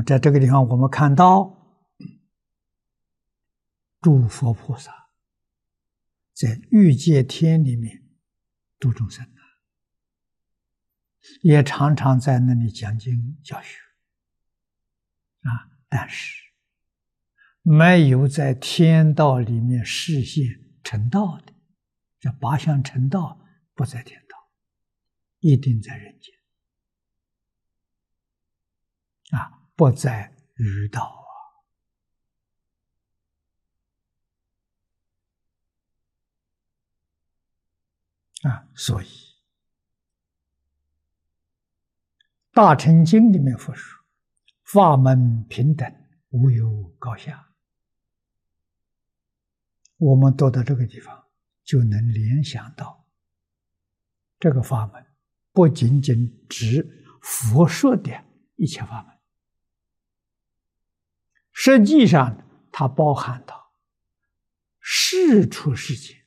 在这个地方我们看到诸佛菩萨在欲界天里面度众生也常常在那里讲经教学但是没有在天道里面示现成道的，这八相成道不在天道，一定在人间不在欲道所以大乘经里面佛说法门平等，无有高下。我们读到这个地方就能联想到这个法门不仅仅指佛说的一切法门，实际上它包含到世出世间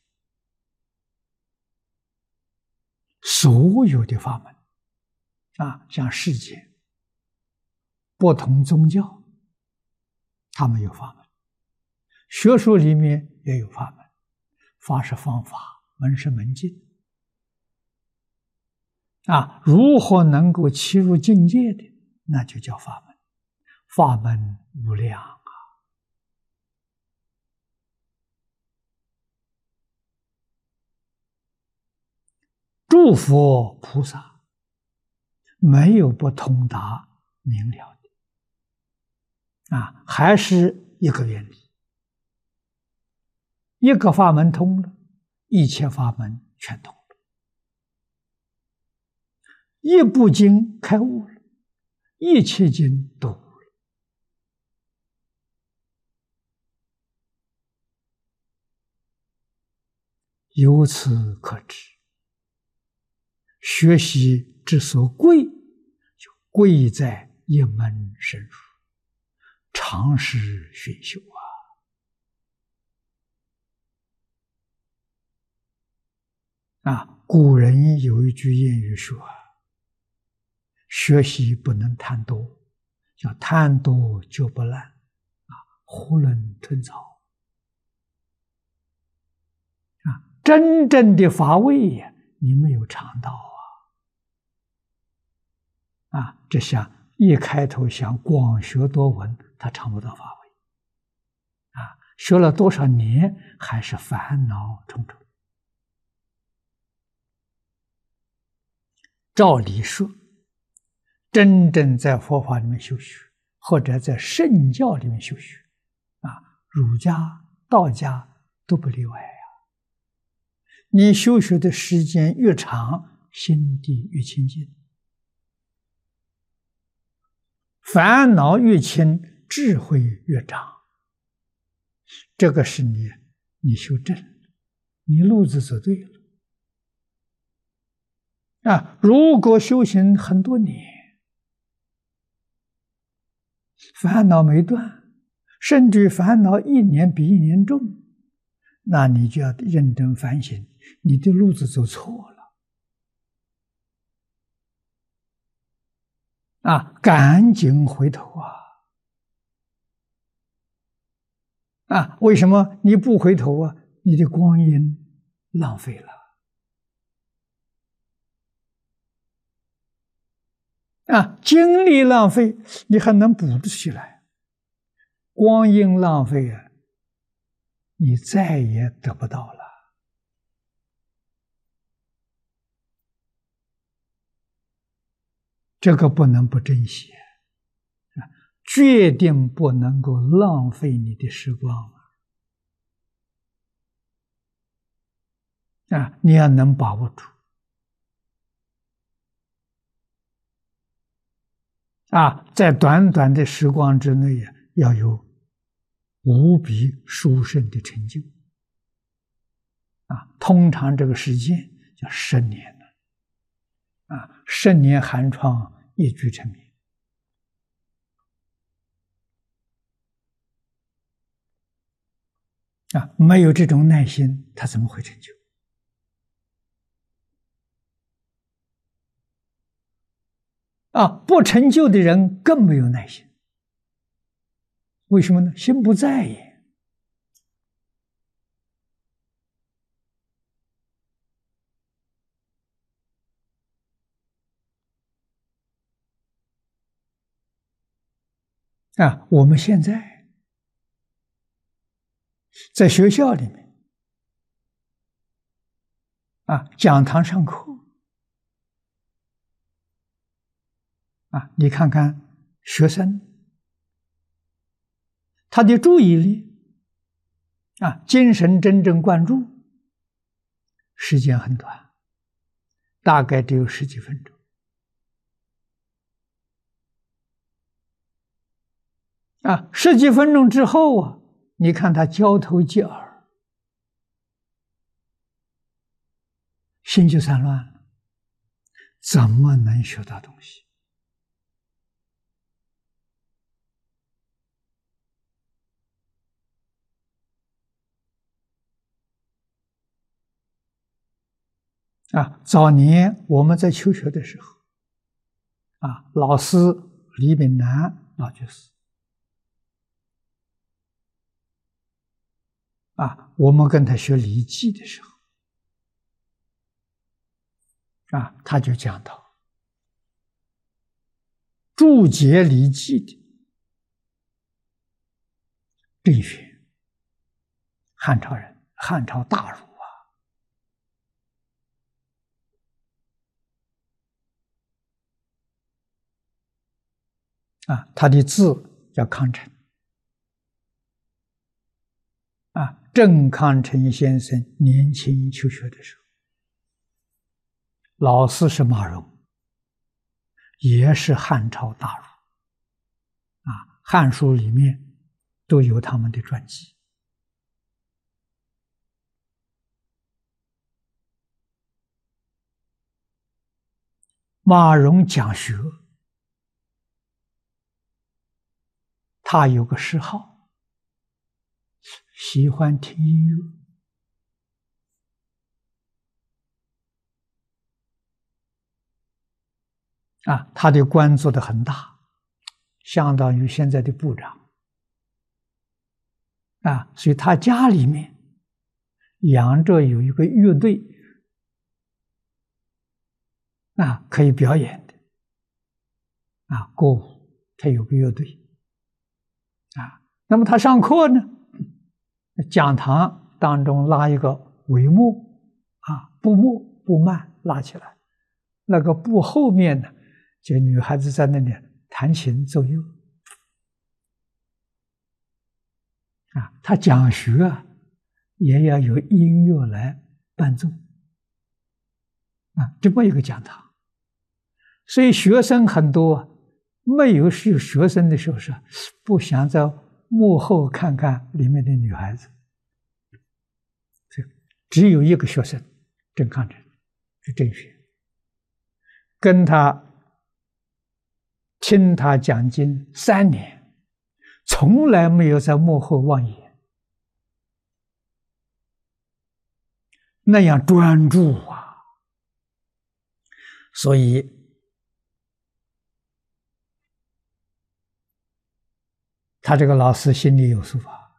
所有的法门像世间不同宗教他们有法门，学术里面也有法门，法是方法，门是门径如何能够契入境界的，那就叫法门，法门无量诸佛菩萨没有不通达明了的还是一个原理，一个法门通了，一切法门全通了，一部经开悟了，一切经都悟了。由此可知，学习之所贵，就贵在一门深入，常识熏修古人有一句谚语说学习不能贪多，叫贪多就不烂囫囵吞枣真正的法味你没有尝到这像一开头想广学多闻，他尝不到法味学了多少年还是烦恼重重。照理说，真正在佛法里面修学，或者在圣教里面修学儒家道家都不例外你修学的时间越长，心地越清净，烦恼越轻，智慧越长。这个是你修正了，你路子走对了如果修行很多年，烦恼没断，甚至烦恼一年比一年重，那你就要认真反省，你的路子走错了赶紧回头为什么你不回头你的光阴浪费了精力浪费，你还能补得起来，光阴浪费你再也得不到了。这个不能不珍惜决定不能够浪费你的时光你要能把握住在短短的时光之内要有无比殊胜的成就通常这个时间叫10年10年寒窗一举成名没有这种耐心，他怎么会成就？不成就的人更没有耐心为什么呢？心不在焉。我们现在在学校里面讲堂上课你看看学生他的注意力精神真正关注时间很短，大概只有10几分钟10几分钟之后你看他交头接耳，心就散乱了，怎么能学到东西？早年我们在求学的时候老师李炳南老居士我们跟他学《礼记》的时候他就讲到注解《礼记》的郑玄，汉朝人，汉朝大儒他的字叫康成郑康成先生年轻求学的时候，老师是马融，也是汉朝大儒汉书里面都有他们的传记马融讲学，他有个嗜好，喜欢听音乐他的官做得很大，相当于现在的部长所以他家里面养着有一个乐队可以表演的歌舞，他有个乐队那么他上课呢，讲堂当中拉一个帷幕布幕布幔拉起来，那个布后面呢，就女孩子在那里弹琴奏乐他讲学也要有音乐来伴奏这么一个讲堂。所以学生很多没有学生的时候是不想在幕后看看里面的女孩子，只有一个学生郑康成是郑玄，跟他听他讲经3年，从来没有在幕后望一眼，那样专注所以他这个老师心里有数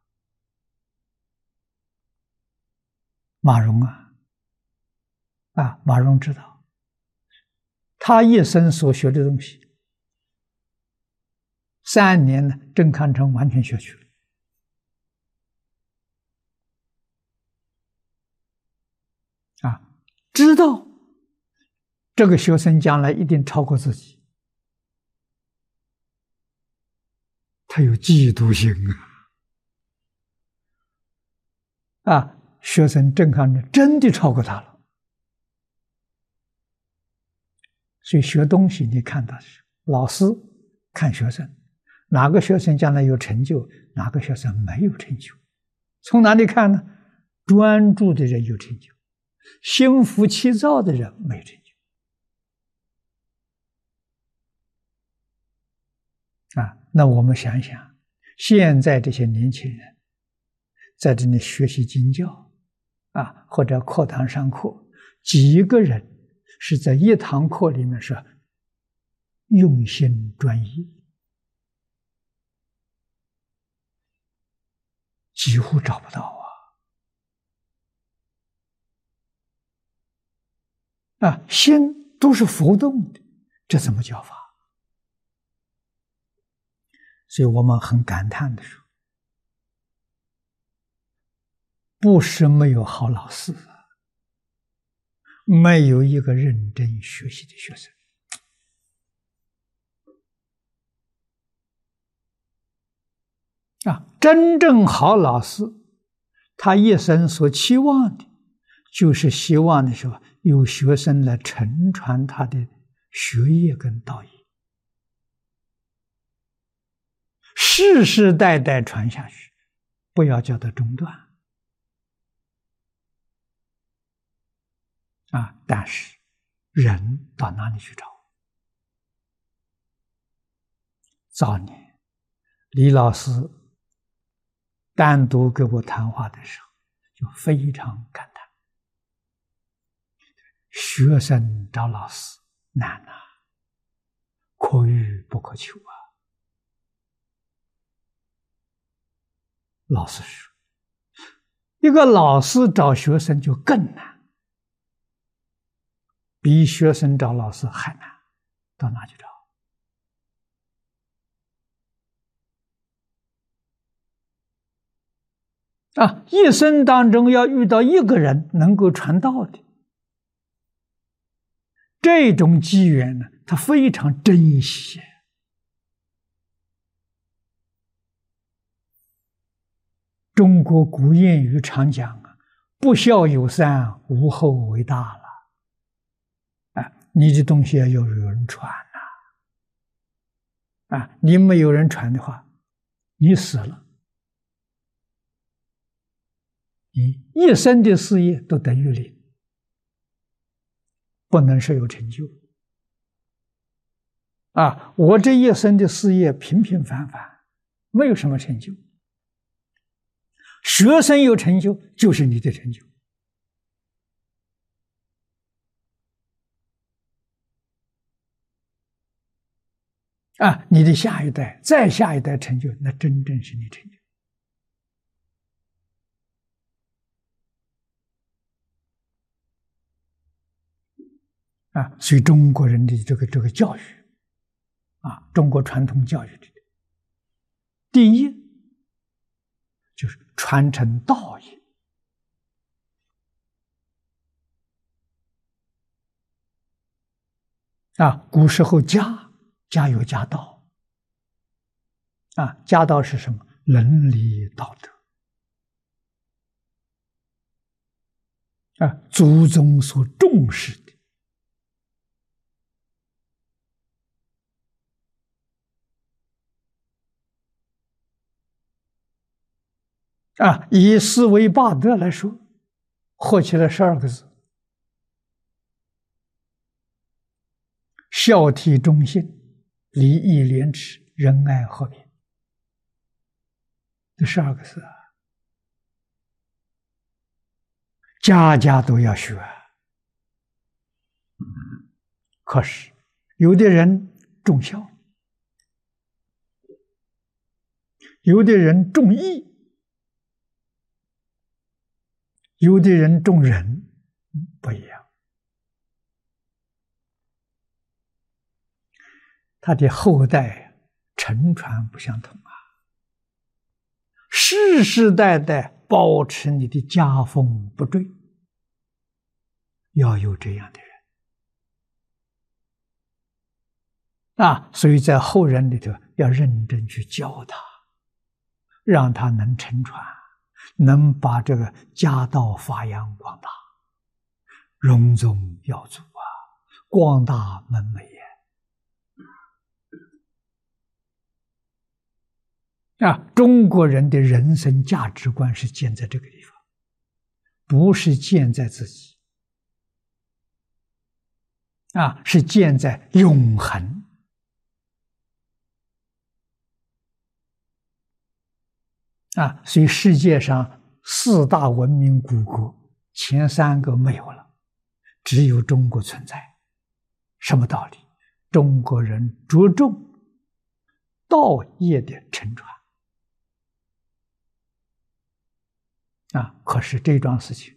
马融马融知道他一生所学的东西3年呢，郑康成完全学去了知道这个学生将来一定超过自己，他有嫉妒心学生郑康成真的超过他了。所以学东西你看到老师看学生，哪个学生将来有成就，哪个学生没有成就，从哪里看呢？专注的人有成就，心浮气躁的人没有成就那我们想想，现在这些年轻人在这里学习经教或者课堂上课，几个人是在一堂课里面是用心专一几乎找不到心都是浮动的，这怎么教法？所以我们很感叹的说，不是没有好老师，没有一个认真学习的学生。真正好老师，他一生所期望的，就是希望的时候有学生来承传他的学业跟道义，世世代代传下去，不要叫它中断。但是人到哪里去找？早年李老师单独跟我谈话的时候，就非常感叹，学生找老师难可遇不可求老师说，一个老师找学生就更难，比学生找老师还难，到哪去找？一生当中要遇到一个人能够传道的，这种机缘呢，他非常珍惜。中国古谚语常讲不孝有三，无后为大了。你的东西要有人传你没有人传的话，你死了，你一生的事业都等于零，不能说有成就。我这一生的事业平平凡凡，没有什么成就。学生有成就，就是你的成就。你的下一代，再下一代成就，那真正是你成就。所以中国人的这个教育，中国传统教育的第一就是传承道义。古时候家有家道，家道是什么？伦理道德，祖宗所重视的。以四维八德来说，合起来12个字：孝悌忠信、礼义廉耻、仁爱和平。这12个字家家都要学。可是有的人重孝，有的人重义，有的人重仁，不一样。他的后代承传不相同世世代代保持你的家风不坠，要有这样的人所以在后人里头要认真去教他，让他能承传，能把这个家道发扬光大，荣宗耀祖光大门楣中国人的人生价值观是建在这个地方，不是建在自己是建在永恒。所以世界上4大文明古国，前3个没有了，只有中国存在。什么道理？中国人着重道业的承传可是这桩事情，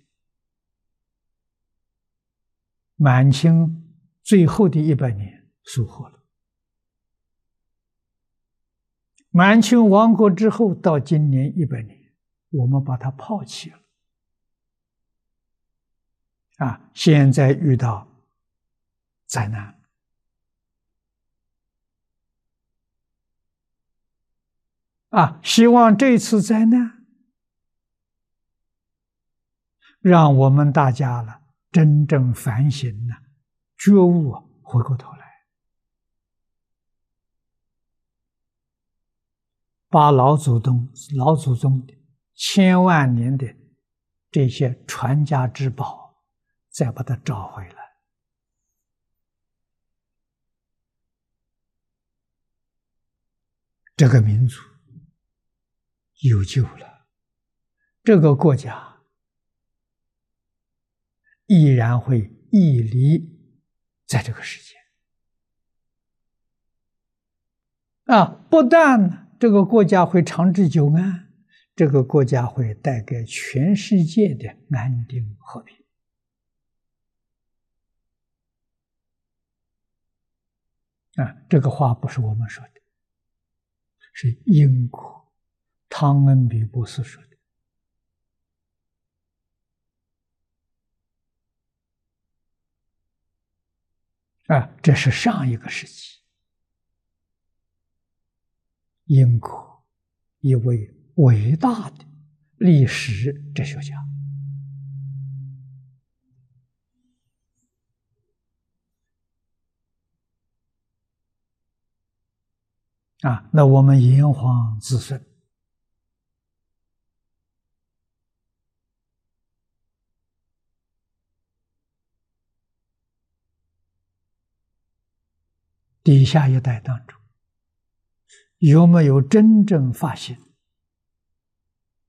满清最后的100年疏忽了。满清亡国之后，到今年100年，我们把它抛弃了。现在遇到灾难，希望这次灾难让我们大家真正反省觉悟回过头来，把老祖宗的千万年的这些传家之宝再把它找回来。这个民族有救了，这个国家依然会屹立在这个世界。不但这个国家会长治久安，这个国家会带给全世界的安定和平。这个话不是我们说的，是英国汤恩比博士说的。这是上一个世纪英国一位伟大的历史哲学家。那我们炎黄子孙底下一代当中，有没有真正发现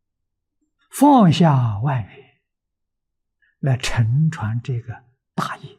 放下万缘来承传这个大业？